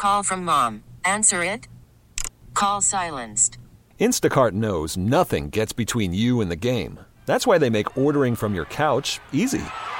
Call from mom. Answer it. Call silenced. Instacart knows nothing gets between you and the game. That's why they make ordering from your couch easy.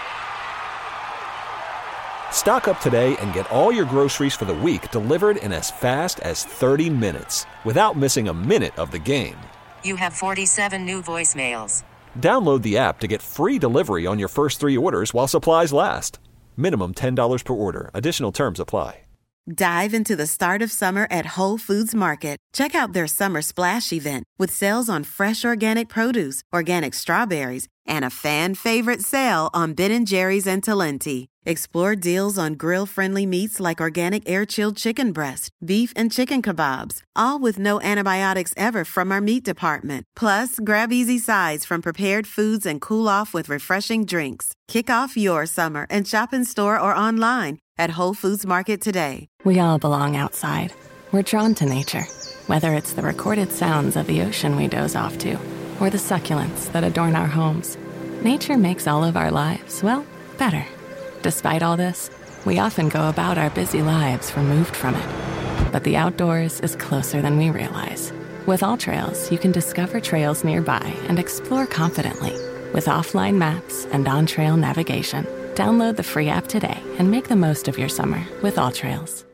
Stock up today and get all your groceries for the week delivered in as fast as 30 minutes without missing a minute of the game. You have 47 new voicemails. Download the app to get free delivery on your first 3 orders while supplies last. Minimum $10 per order. Additional terms apply. Dive into the start of summer at Whole Foods Market. Check out their Summer Splash event with sales on fresh organic produce, organic strawberries, and a fan-favorite sale on Ben & Jerry's and Talenti. Explore deals on grill-friendly meats like organic air-chilled chicken breast, beef and chicken kebabs, all with no antibiotics ever from our meat department. Plus, grab easy sides from prepared foods and cool off with refreshing drinks. Kick off your summer and shop in store or online at Whole Foods Market today. We all belong outside. We're drawn to nature, whether it's the recorded sounds of the ocean we doze off to, or the succulents that adorn our homes. Nature makes all of our lives, well, better. Despite all this, we often go about our busy lives removed from it. But the outdoors is closer than we realize. With AllTrails, you can discover trails nearby and explore confidently. With offline maps and on-trail navigation, download the free app today and make the most of your summer with AllTrails.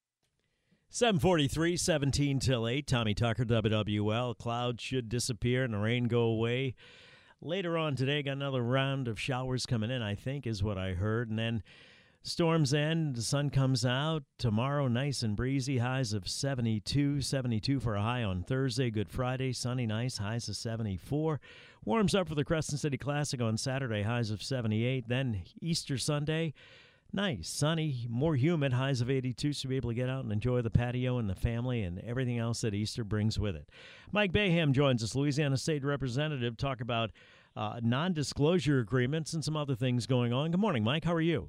7:43, 17 till 8. Tommy Tucker, WWL. Clouds should disappear and the rain go away. Later on today, got another round of showers coming in, I think, is what I heard. And then storms end, the sun comes out. Tomorrow, nice and breezy, highs of 72 for a high on Thursday. Good Friday, sunny, nice, highs of 74. Warms up for the Crescent City Classic on Saturday, highs of 78. Then Easter Sunday, nice, sunny, more humid, highs of 82, so be able to get out and enjoy the patio and the family and everything else that Easter brings with it. Mike Baham joins us, Louisiana State Representative, talk about non-disclosure agreements and some other things going on. Good morning, Mike. How are you?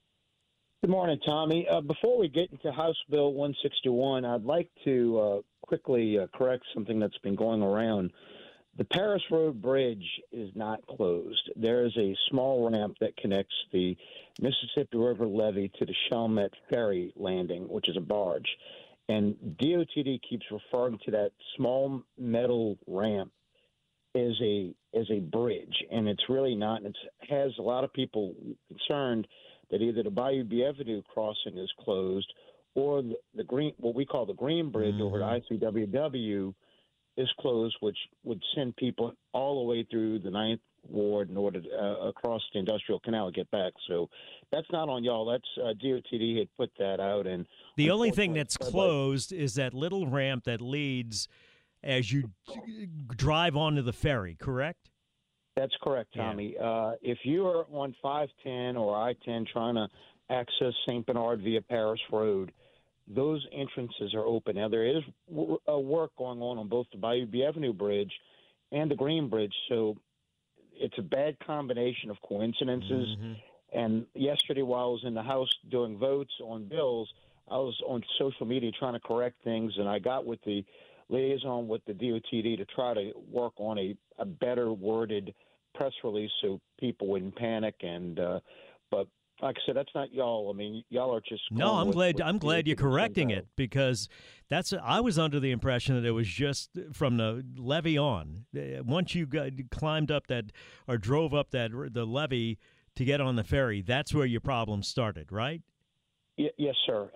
Good morning, Tommy. Before we get into House Bill 161, I'd like to quickly correct something that's been going around. The Paris Road Bridge is not closed. There is a small ramp that connects the Mississippi River levee to the Chalmette Ferry landing, which is a barge. And DOTD keeps referring to that small metal ramp as a bridge, and it's really not. And it has a lot of people concerned that either the Bayou Bienvenue crossing is closed or the green, what we call the Green Bridge over at ICWW is closed, which would send people all the way through the Ninth Ward in order to, across the Industrial Canal to get back. So that's not on y'all. That's DOTD had put that out. And the only thing that's closed is that little ramp that leads as you drive onto the ferry, correct? That's correct, Tommy. Yeah. If you are on 510 or I-10 trying to access St. Bernard via Paris Road, those entrances are open. Now, there is work going on both the Bayou Bienvenue Bridge and the Green Bridge, so it's a bad combination of coincidences. Mm-hmm. And yesterday, while I was in the House doing votes on bills, I was on social media trying to correct things, and I got with the liaison with the DOTD to try to work on a better worded press release so people wouldn't panic. And but like I said, that's not y'all. I mean, y'all are just no. I'm glad you're correcting it, because I was under the impression that it was just from the levee on. Once you climbed up that or drove up the levee to get on the ferry, that's where your problem started, right? Yes, sir,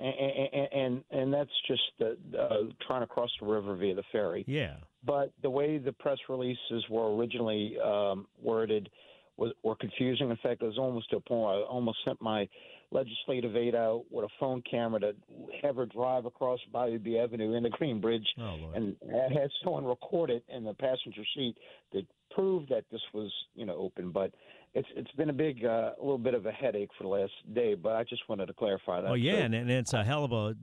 and that's just trying to cross the river via the ferry. Yeah. But the way the press releases were originally worded were confusing. In fact, it was almost to a point where I almost sent my legislative aide out with a phone camera to have her drive across Bayou Bienvenue in the Green Bridge, and I had someone record it in the passenger seat that proved that this was open. But it's been a little bit of a headache for the last day, but I just wanted to clarify that. Oh, yeah, so, and it's a hell of a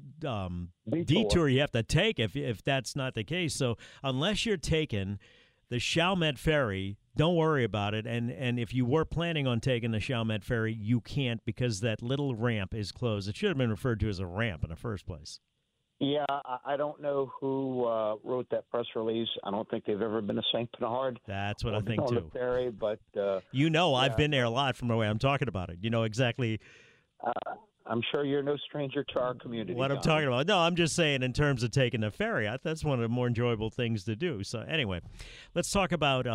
detour you have to take if that's not the case. So unless you're taking the Chalmette Ferry, don't worry about it. And if you were planning on taking the Chalmette Ferry, you can't, because that little ramp is closed. It should have been referred to as a ramp in the first place. Yeah, I don't know who wrote that press release. I don't think they've ever been to St. Bernard. That's what I think, on too. The ferry, but I've been there a lot from the way I'm talking about it. You know exactly. I'm sure you're no stranger to our community. What I'm Don. talking about. No, I'm just saying in terms of taking the ferry. That's one of the more enjoyable things to do. So anyway, let's talk about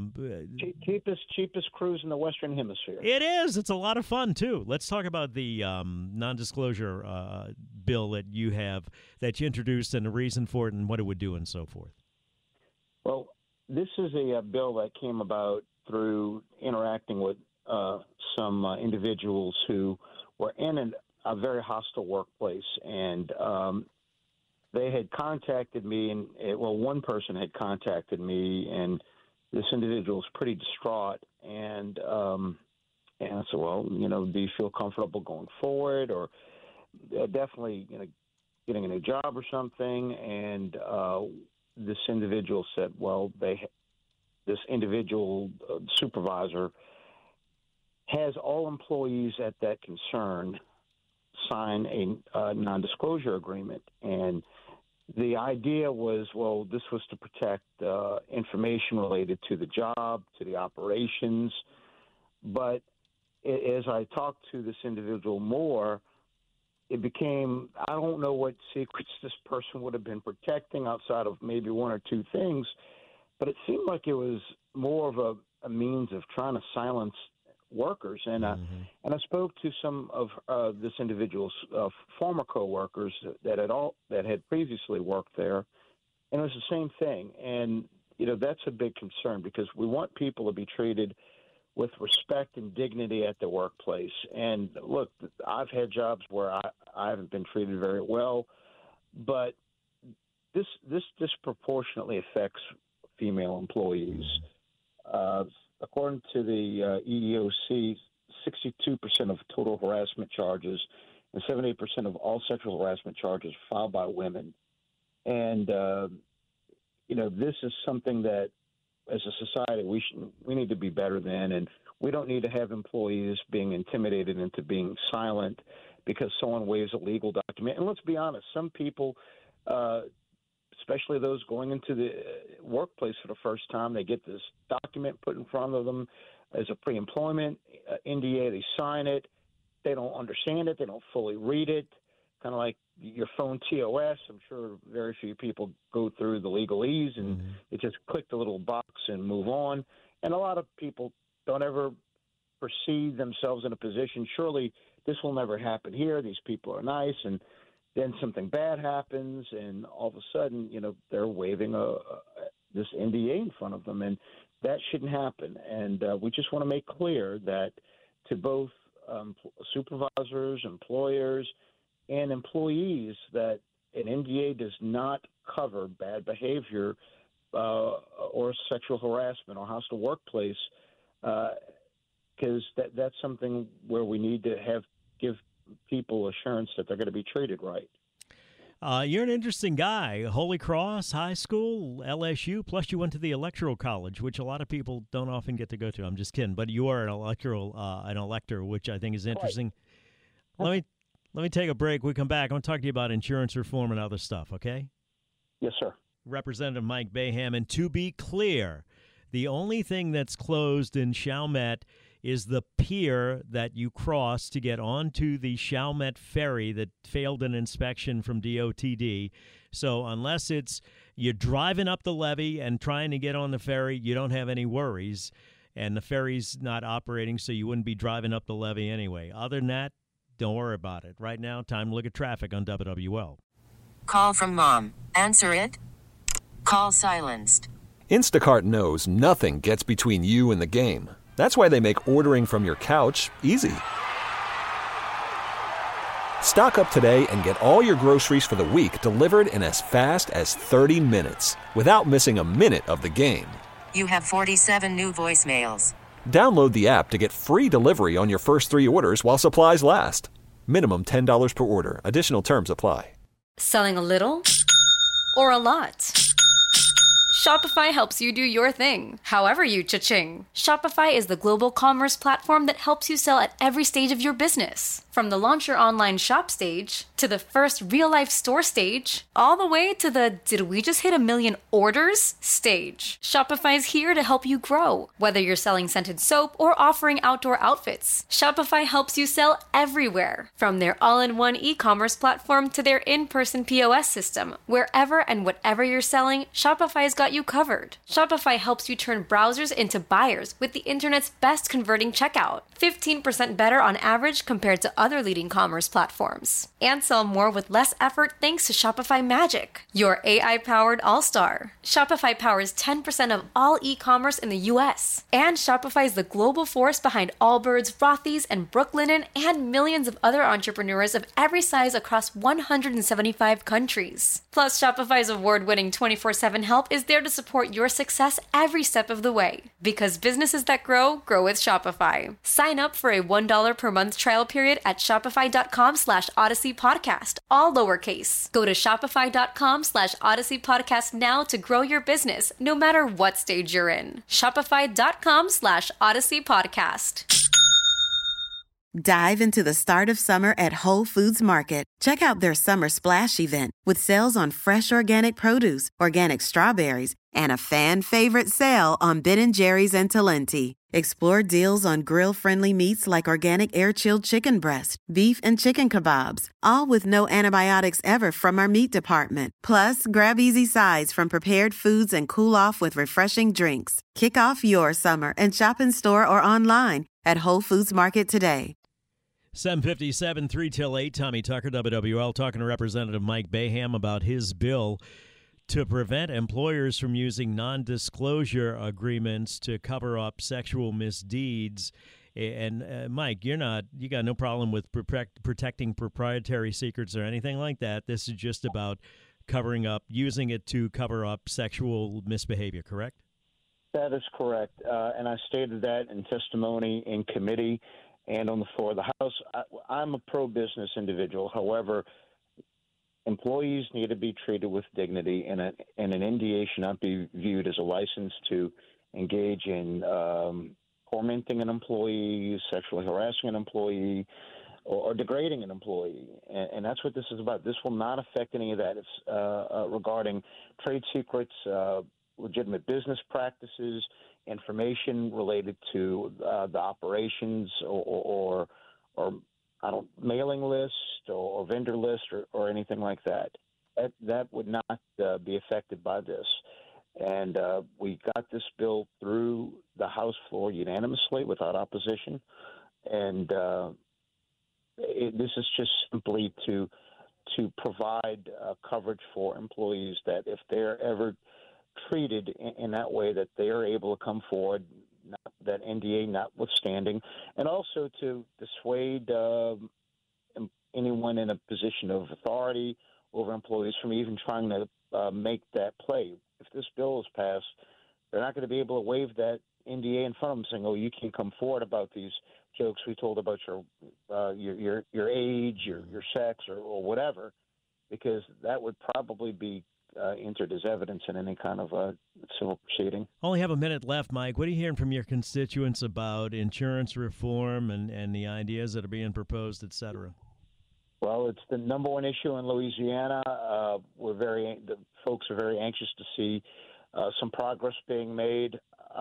cheapest cruise in the Western Hemisphere. It is. It's a lot of fun too. Let's talk about the non-disclosure bill that you introduced and the reason for it and what it would do and so forth. Well, this is a bill that came about through interacting with some individuals who were in a very hostile workplace, and they had contacted me, and one person had contacted me, and this individual was pretty distraught, and I said, well, do you feel comfortable going forward, or definitely, getting a new job or something? And this individual said, well, this individual supervisor has all employees at that concern sign a non-disclosure agreement. And the idea was, well, this was to protect information related to the job, to the operations. But as I talked to this individual more, it became, I don't know what secrets this person would have been protecting outside of maybe one or two things, but it seemed like it was more of a means of trying to silence workers. And I spoke to some of this individual's former coworkers that had previously worked there, and it was the same thing. And that's a big concern because we want people to be treated with respect and dignity at the workplace. And look, I've had jobs where I haven't been treated very well, but this disproportionately affects female employees. According to the EEOC, 62% of total harassment charges and 78% of all sexual harassment charges filed by women. And, this is something that, as a society, we need to be better than, and we don't need to have employees being intimidated into being silent because someone waves a legal document. And let's be honest, some people, especially those going into the workplace for the first time, they get this document put in front of them as a pre-employment NDA. They sign it. They don't understand it. They don't fully read it. Kind of like your phone TOS. I'm sure very few people go through the legalese and they just click the little box and move on. And a lot of people don't ever perceive themselves in a position, surely this will never happen here. These people are nice. And then something bad happens, and all of a sudden, they're waving this NDA in front of them, and that shouldn't happen. And we just want to make clear that to both supervisors, employers, and employees that an NDA does not cover bad behavior or sexual harassment or hostile workplace, because that's something where we need to give people assurance that they're going to be treated right. You're an interesting guy. Holy Cross High School, LSU, plus you went to the Electoral College, which a lot of people don't often get to go to. I'm just kidding, but you are an elector, which I think is interesting. Right. Let me take a break. We come back. I want to talk to you about insurance reform and other stuff, okay? Yes, sir. Representative Mike Boeheim, and to be clear, the only thing that's closed in Chalmette is the pier that you cross to get onto the Chalmette ferry that failed an inspection from DOTD. So unless you're driving up the levee and trying to get on the ferry, you don't have any worries. And the ferry's not operating, so you wouldn't be driving up the levee anyway. Other than that, don't worry about it. Right now, time to look at traffic on WWL. Call from mom. Answer it. Call silenced. Instacart knows nothing gets between you and the game. That's why they make ordering from your couch easy. Stock up today and get all your groceries for the week delivered in as fast as 30 minutes without missing a minute of the game. You have 47 new voicemails. Download the app to get free delivery on your first 3 orders while supplies last. Minimum $10 per order. Additional terms apply. Selling a little or a lot? Shopify helps you do your thing, however you cha-ching. Shopify is the global commerce platform that helps you sell at every stage of your business. From the launch your online shop stage, to the first real-life store stage, all the way to the did we just hit 1 million orders stage. Shopify's here to help you grow. Whether you're selling scented soap or offering outdoor outfits, Shopify helps you sell everywhere. From their all-in-one e-commerce platform to their in-person POS system, wherever and whatever you're selling, Shopify's got you covered. Shopify helps you turn browsers into buyers with the internet's best converting checkout. 15% better on average compared to other leading commerce platforms. And sell more with less effort thanks to Shopify Magic, your AI-powered all-star. Shopify powers 10% of all e-commerce in the U.S. And Shopify is the global force behind Allbirds, Rothy's, and Brooklinen, and millions of other entrepreneurs of every size across 175 countries. Plus, Shopify's award-winning 24/7 help is there to support your success every step of the way. Because businesses that grow, grow with Shopify. Sign up for a $1 per month trial period at shopify.com/Odyssey Podcast, all lowercase. Go to shopify.com/Odyssey Podcast now to grow your business, no matter what stage you're in. Shopify.com/Odyssey Podcast. Dive into the start of summer at Whole Foods Market. Check out their Summer Splash event with sales on fresh organic produce, organic strawberries, and a fan-favorite sale on Ben & Jerry's and Talenti. Explore deals on grill-friendly meats like organic air-chilled chicken breast, beef and chicken kebabs, all with no antibiotics ever from our meat department. Plus, grab easy sides from prepared foods and cool off with refreshing drinks. Kick off your summer and shop in store or online at Whole Foods Market today. 7:57, 3 till 8. Tommy Tucker, WWL, talking to Representative Mike Boeheim about his bill to prevent employers from using non-disclosure agreements to cover up sexual misdeeds. And Mike, you got no problem with protecting proprietary secrets or anything like that. This is just about using it to cover up sexual misbehavior, correct? That is correct. And I stated that in testimony in committee and on the floor of the House. I'm a pro-business individual. However, employees need to be treated with dignity, and an NDA should not be viewed as a license to engage in tormenting an employee, sexually harassing an employee, or degrading an employee. And that's what this is about. This will not affect any of that. It's regarding trade secrets, legitimate business practices, information related to the operations or mailing list or vendor list or anything like that. That would not be affected by this. And we got this bill through the House floor unanimously without opposition. And this is just simply to provide coverage for employees that if they're ever treated in that way, that they are able to come forward, that NDA notwithstanding, and also to dissuade anyone in a position of authority over employees from even trying to make that play. If this bill is passed, they're not going to be able to waive that NDA in front of them, saying, "Oh, you can't come forward about these jokes we told about your age, your sex, or whatever," because that would probably be entered as evidence in any kind of civil proceeding. Only have a minute left, Mike. What are you hearing from your constituents about insurance reform and the ideas that are being proposed, et cetera? Well, it's the number one issue in Louisiana. The folks are very anxious to see some progress being made.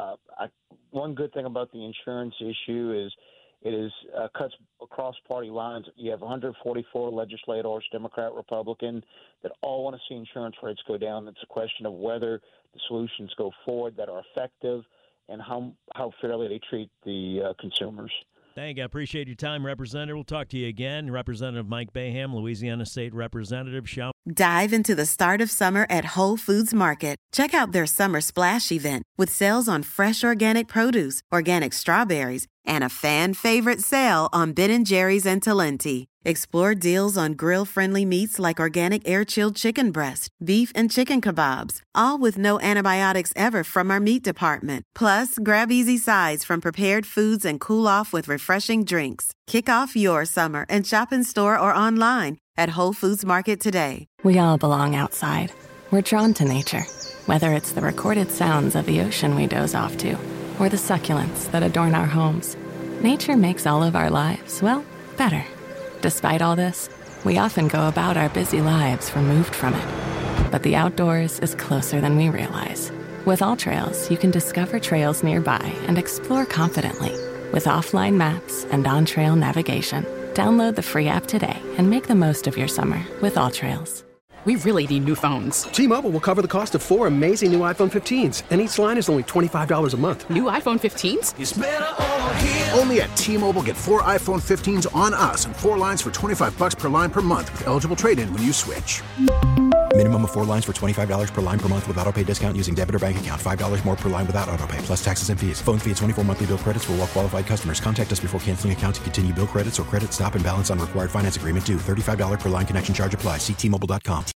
One good thing about the insurance issue is it cuts across party lines. You have 144 legislators, Democrat, Republican, that all want to see insurance rates go down. It's a question of whether the solutions go forward that are effective and how fairly they treat the consumers. Thank you. I appreciate your time, Representative. We'll talk to you again. Representative Mike Boeheim, Louisiana State Representative. Dive into the start of summer at Whole Foods Market. Check out their Summer Splash event with sales on fresh organic produce, organic strawberries, and a fan-favorite sale on Ben & Jerry's and Talenti. Explore deals on grill-friendly meats like organic air-chilled chicken breast, beef and chicken kebabs, all with no antibiotics ever from our meat department. Plus, grab easy sides from prepared foods and cool off with refreshing drinks. Kick off your summer and shop in store or online at Whole Foods Market today. We all belong outside. We're drawn to nature. Whether it's the recorded sounds of the ocean we doze off to, or the succulents that adorn our homes, nature makes all of our lives, well, better. Despite all this, we often go about our busy lives removed from it. But the outdoors is closer than we realize. With AllTrails, you can discover trails nearby and explore confidently. With offline maps and on-trail navigation, download the free app today and make the most of your summer with AllTrails. We really need new phones. T-Mobile will cover the cost of 4 amazing new iPhone 15s, and each line is only $25 a month. New iPhone 15s? It's better over here. Only at T-Mobile, get 4 iPhone 15s on us and 4 lines for $25 per line per month with eligible trade-in when you switch. Minimum of 4 lines for $25 per line per month with autopay discount using debit or bank account. $5 more per line without autopay, plus taxes and fees. Phone fee at 24 monthly bill credits for well-qualified customers. Contact us before canceling account to continue bill credits or credit stop and balance on required finance agreement due. $35 per line connection charge applies. See T-Mobile.com.